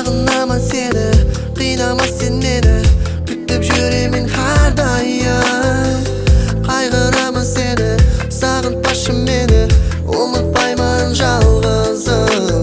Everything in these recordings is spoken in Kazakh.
Sağınaman seni, qıynama sen meni, kütüp yüreğimin har doim. Qaygıraman seni, sağıntpaşım meni, unutpayman жалғызым.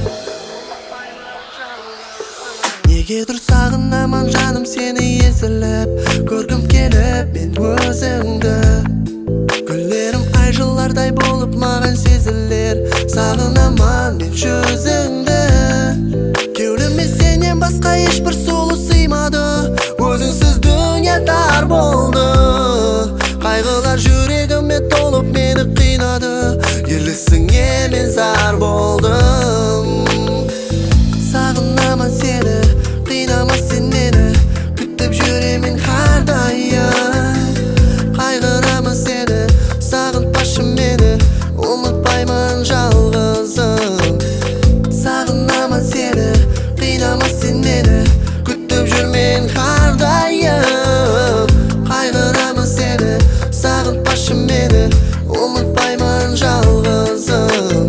Negedir sağınaman canım seni eslep, көргім келіп мен өзіңді. Güllerim ay жылlarдай болып маған сезілер, сағынаман мен жүзіңді. Кеудеме сенен басқа ешбір сұлу сыймады, өзіңсіз дүние тар болды. Қайғылар жүрегіме толып мені қинады, елісіңе мен зар болдым. Сағынаман сені, қинама сен мені, күтіп жүремін har doim. Qaygıraman seni, sağıntpaşım meni, unutpayman жалғызым. Sağınaman seni, qıynama sen meni, kütüp жүрмен har doim. Qaygıraman seni, sağıntpaşım meni, unutpayman жалғызым.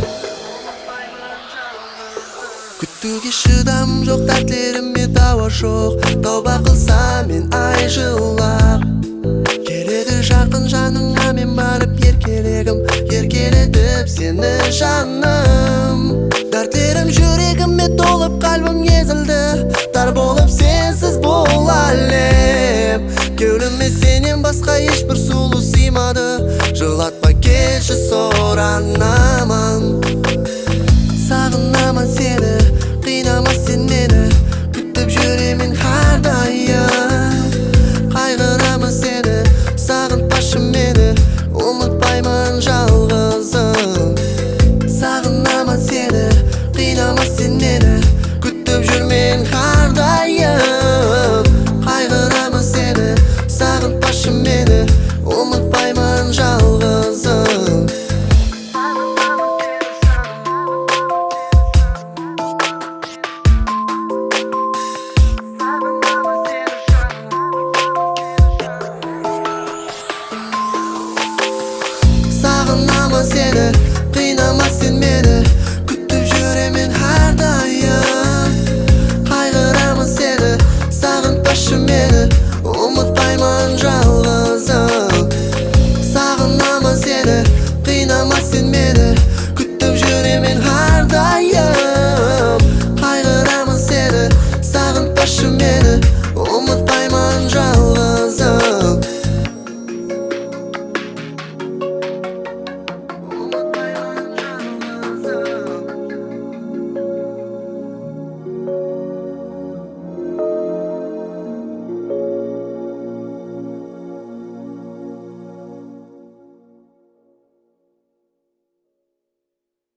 Күтуге шыдам жоқ, дәртлеріме дауа жоқ, тауба қылсам мен ай жылап. Келеді жақын жаныңа мен барып еркелетіп сені жаным. Дәртлерім жүрегіме толып, қалбым езілді, тар болып сенсіз бұл әлем. Кеудеме сенен басқа ешбір сұлу сыймады, жылатпа келші соранаман. Sağınaman seni, qıynama sen meni, kütüp yüreğimin har doim. Qaygıraman seni, sağıntpaşım meni, unutpayman жалғызым. Sağınaman seni, qıynama sen meni,